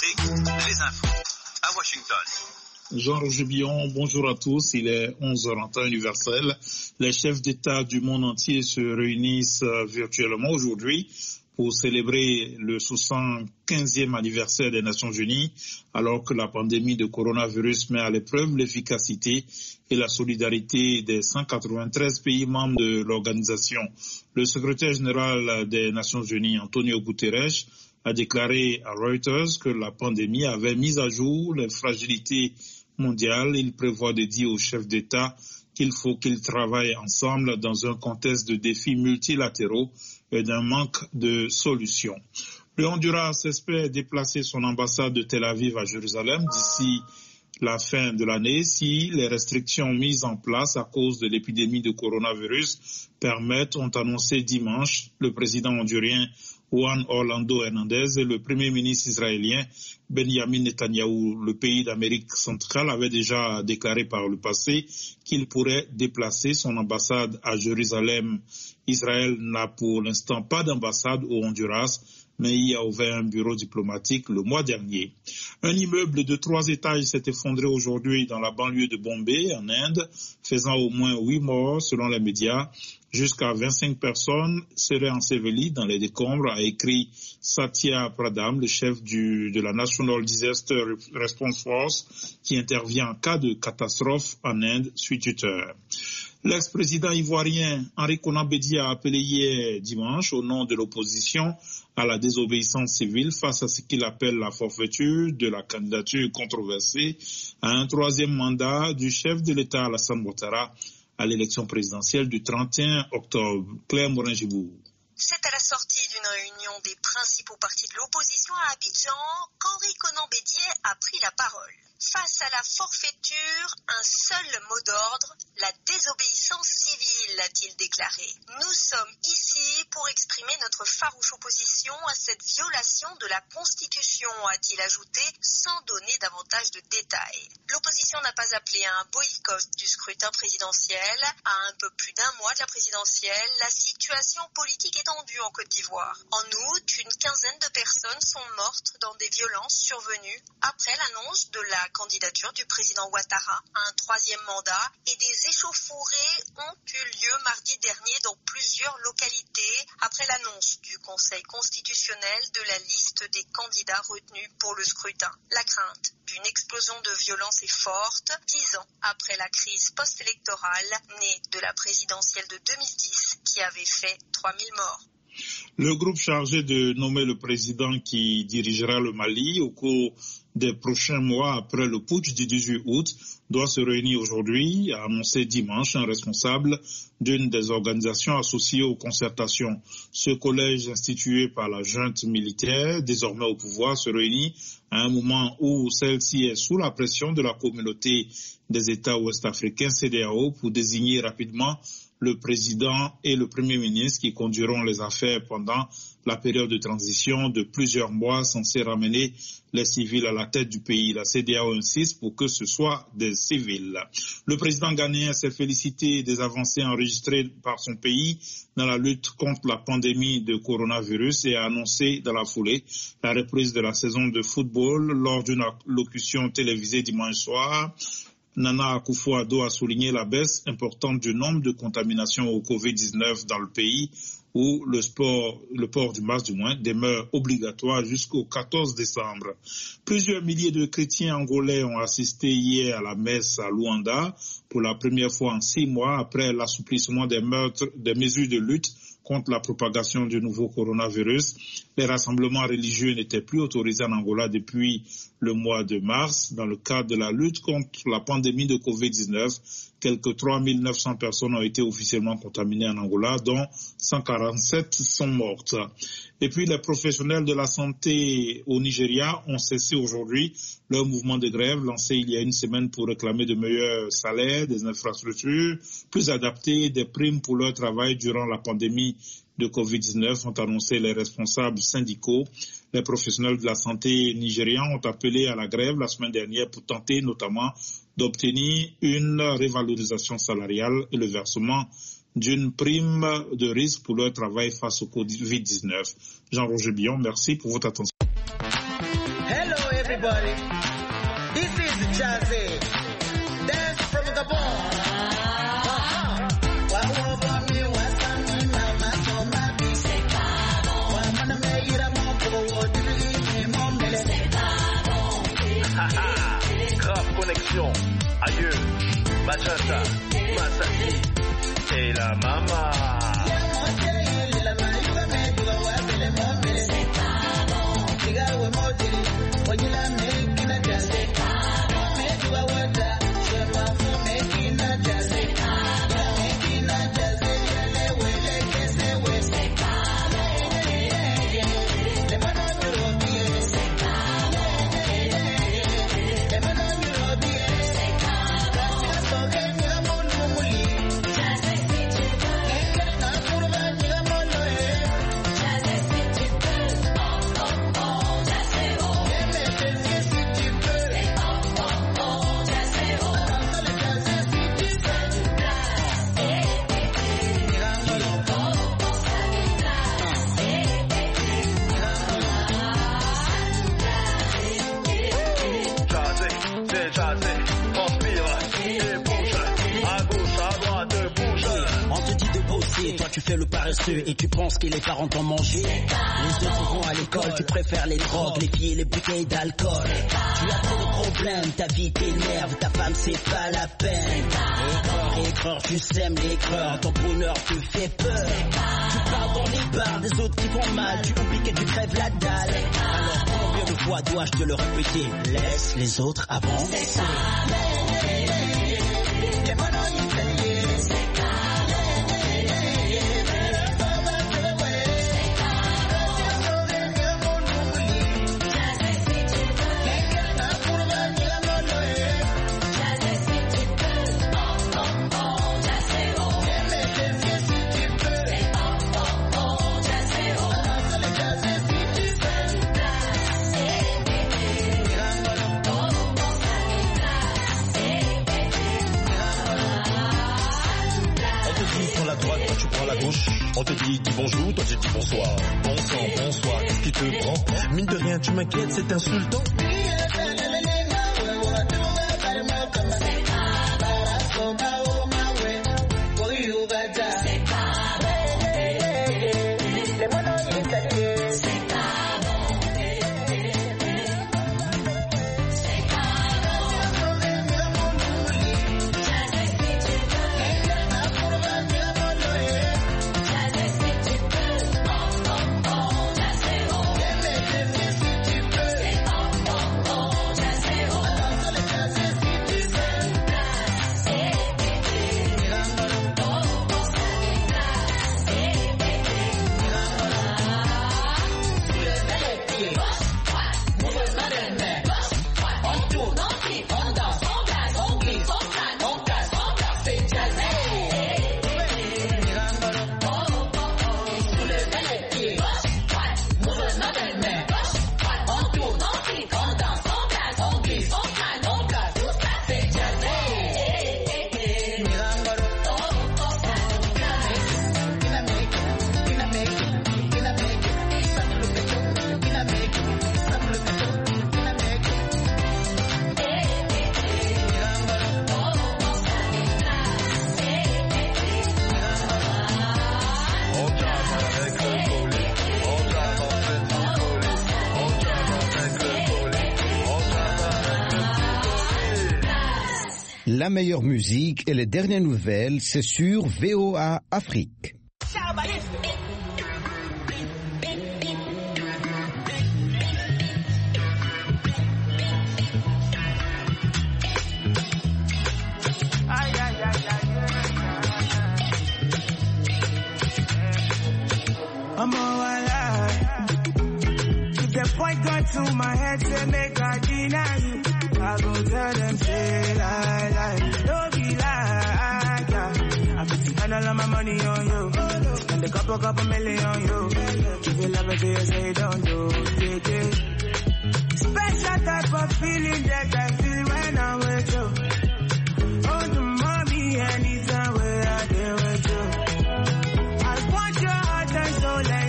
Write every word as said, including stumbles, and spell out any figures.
Afrique, les infos à Washington. Jean-Roger Billon, bonjour à tous. Il est onze heures en temps universel. Les chefs d'État du monde entier se réunissent virtuellement aujourd'hui pour célébrer le soixante-quinzième anniversaire des Nations Unies, alors que la pandémie de coronavirus met à l'épreuve l'efficacité et la solidarité des cent quatre-vingt-treize pays membres de l'organisation. Le secrétaire général des Nations Unies, Antonio Guterres, a déclaré à Reuters que la pandémie avait mis à jour les fragilités mondiales. Il prévoit de dire aux chefs d'État qu'il faut qu'ils travaillent ensemble dans un contexte de défis multilatéraux et d'un manque de solutions. Le Honduras espère déplacer son ambassade de Tel Aviv à Jérusalem d'ici la fin de l'année si les restrictions mises en place à cause de l'épidémie de coronavirus permettent, ont annoncé dimanche le président hondurien Juan Orlando Hernandez et le premier ministre israélien Benjamin Netanyahou. Le pays d'Amérique centrale avait déjà déclaré par le passé qu'il pourrait déplacer son ambassade à Jérusalem. Israël n'a pour l'instant pas d'ambassade au Honduras, mais y a ouvert un bureau diplomatique le mois dernier. Un immeuble de trois étages s'est effondré aujourd'hui dans la banlieue de Bombay, en Inde, faisant au moins huit morts selon les médias. Jusqu'à vingt-cinq personnes seraient ensevelies dans les décombres, a écrit Satya Pradhan, le chef du, de la National Disaster Response Force, qui intervient en cas de catastrophe en Inde, suit Twitter. L'ex-président ivoirien Henri Konan Bédié a appelé hier dimanche, au nom de l'opposition, à la désobéissance civile face à ce qu'il appelle la forfaiture de la candidature controversée à un troisième mandat du chef de l'État Alassane Ouattara à l'élection présidentielle du trente et un octobre. Claire Morin-Gibourg. C'est à la sortie d'une réunion des principaux partis de l'opposition à Abidjan qu'Henri Konan Bédié a pris la parole. Face à la forfaiture, un seul mot d'ordre, la désobéissance civile, a-t-il déclaré. Nous sommes ici pour exprimer notre farouche opposition à cette violation de la Constitution, a-t-il ajouté, sans donner davantage de détails. L'opposition n'a pas appelé à un boycott du scrutin présidentiel. À un peu plus d'un mois de la présidentielle, la situation politique est tendue en Côte d'Ivoire. En août, une quinzaine de personnes sont mortes dans des violences survenues après l'annonce de la candidature du président Ouattara à un troisième mandat et des échauffourées ont eu lieu mardi dernier dans plusieurs localités après l'annonce du Conseil constitutionnel de la liste des candidats retenus pour le scrutin. La crainte d'une explosion de violence est forte, dix ans après la crise post-électorale née de la présidentielle de deux mille dix qui avait fait trois mille morts. Le groupe chargé de nommer le président qui dirigera le Mali au cours des prochains mois après le putsch du dix-huit août doit se réunir aujourd'hui, a annoncé dimanche un responsable d'une des organisations associées aux concertations. Ce collège institué par la junte militaire, désormais au pouvoir, se réunit à un moment où celle-ci est sous la pression de la communauté des États ouest-africains C D A O pour désigner rapidement le président et le premier ministre qui conduiront les affaires pendant la période de transition de plusieurs mois censée ramener les civils à la tête du pays. La C D A O insiste pour que ce soit des civils. Le président ghanéen s'est félicité des avancées enregistrées par son pays dans la lutte contre la pandémie de coronavirus et a annoncé dans la foulée la reprise de la saison de football lors d'une allocution télévisée dimanche soir. Nana Akufo-Addo a souligné la baisse importante du nombre de contaminations au covid dix-neuf dans le pays où le, sport, le port du masque du moins demeure obligatoire jusqu'au quatorze décembre. Plusieurs milliers de chrétiens angolais ont assisté hier à la messe à Luanda pour la première fois en six mois après l'assouplissement des, meurtres, des mesures de lutte contre la propagation du nouveau coronavirus. Les rassemblements religieux n'étaient plus autorisés en Angola depuis le mois de mars. Dans le cadre de la lutte contre la pandémie de covid dix-neuf, quelques trois mille neuf cents personnes ont été officiellement contaminées en Angola, dont cent quarante-sept sont mortes. Et puis les professionnels de la santé au Nigeria ont cessé aujourd'hui leur mouvement de grève lancé il y a une semaine pour réclamer de meilleurs salaires, des infrastructures plus adaptées, des primes pour leur travail durant la pandémie de covid dix-neuf, ont annoncé les responsables syndicaux. Les professionnels de la santé nigérians ont appelé à la grève la semaine dernière pour tenter notamment d'obtenir une révalorisation salariale et le versement d'une prime de risque pour leur travail face au covid dix-neuf. Jean-Roger Billon, merci pour votre attention. Hello everybody. This is Jazzy. Dance from Gabon. Grave connexion. Adieu. Bachata, Masaki et la mama. Tu fais le paresseux et tu penses que les parents t'ont mangé. Les autres vont à l'école, tu préfères les drogues, les filles et les bouteilles d'alcool. Tu as trop de problèmes, ta vie t'énerve, ta femme c'est pas la peine. Aigreur, aigreur, tu sèmes l'aigreur, ton bonheur te fait peur. Tu pars dans les bars des autres qui font mal, tu oublies que tu crèves la dalle. Alors combien de fois dois-je te le répéter? Laisse les autres avancer. On te dit dis bonjour, toi tu dis bonsoir. Bon sang, bonsoir, qu'est-ce qui te prend? Mine de rien, tu m'inquiètes, c'est insultant. La meilleure musique et les dernières nouvelles, c'est sur V O A Afrique. I'm all alive. If the point got to my head, say make I deny you. I go tell them, say lie, lie, don't be lie, yeah. I can spend all of my money on you, and a couple, couple million on you. If you love me, do you say don't do, yeah, yeah. Special type of feeling that I feel when I'm with you.